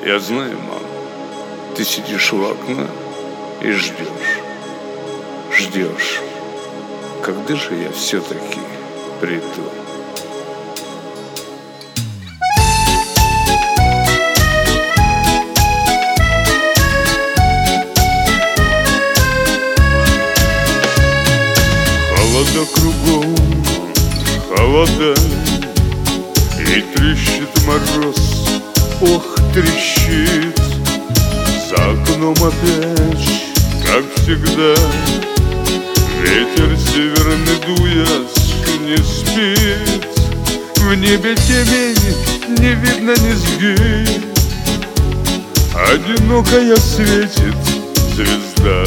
Я знаю, мам, ты сидишь у окна и ждешь, когда же я все-таки приду. Холода кругом, холода, и трещит мороз, ох, трещит. За окном опять, как всегда, ветер северный дует, не спит. В небе темень, не видно низги, одинокая светит звезда.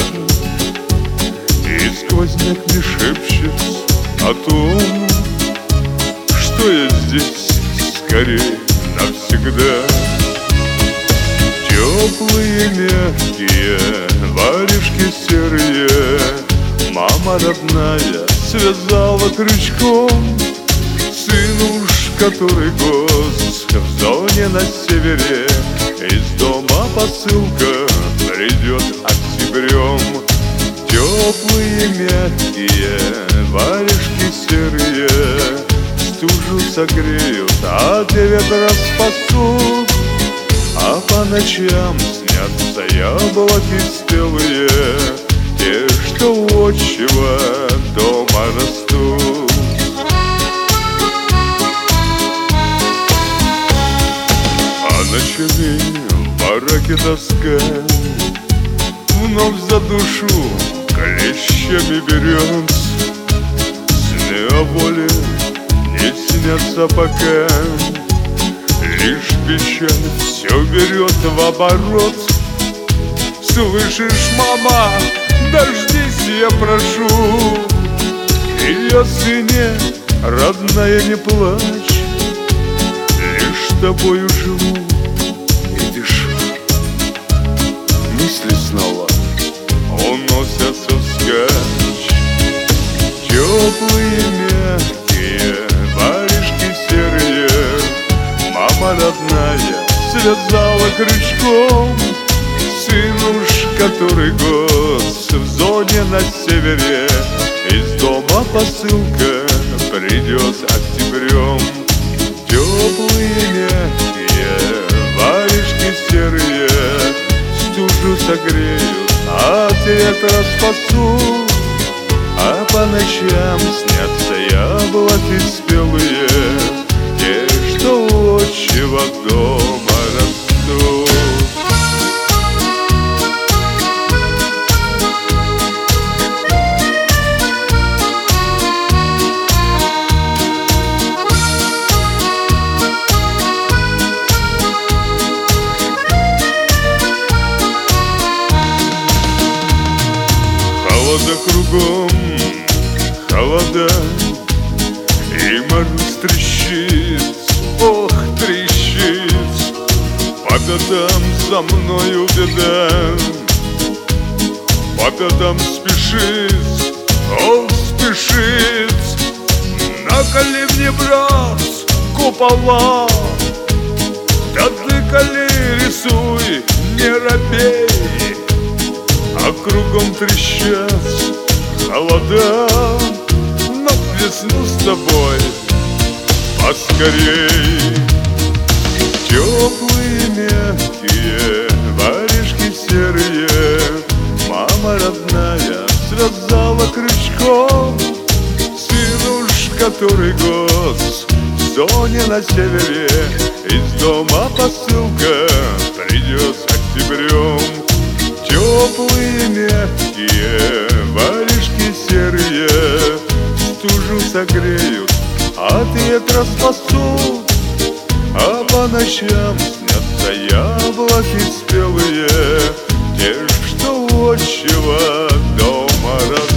И сквозняк мне шепчет о том, что я здесь скорее навсегда. Теплые, мягкие, варежки серые мама родная связала крючком. Сын уж который год в зоне на севере, из дома посылка придет октябрем. Теплые, мягкие, варежки серые стужу согреют, от ветра спасут. А по ночам снятся яблоки спелые, те, что у отчего дома растут. А ночами в бараке тоска вновь за душу клещами берет. Сны о воле не снятся пока, лишь печаль все берет в оборот. Слышишь, мама, дождись, я прошу, и о сыне, родная, не плачь. Лишь тобою живу и дышу. Мысли снова уносятся вскачь. Теплые, мягкие, варежки серые мама родная связала крючком. Сын уж который год в зоне на севере, из дома посылка придет октябрем. Теплые, мягкие, варежки серые стужу согреют, от ветра спасут. А по ночам снятся яблоки спелые, те, что у отчего дома растут. Холода кругом, холода, и мороз трещит, ох, трещит. По пятам за мною беда, по пятам спешит, ох, спешит. Наколи мне, брат, купола, да ты, коли, рисуй, не робей. А кругом трещат холода, но весну с тобой поскорей. Теплые, мягкие, варежки серые мама родная связала крючком. Сын уж который год в зоне на севере, из дома посылка придет октябрем. Теплые, мягкие, варежки серые стужу согреют, от ветра спасут. А по ночам снятся яблоки спелые, те, что у отчего дома растут.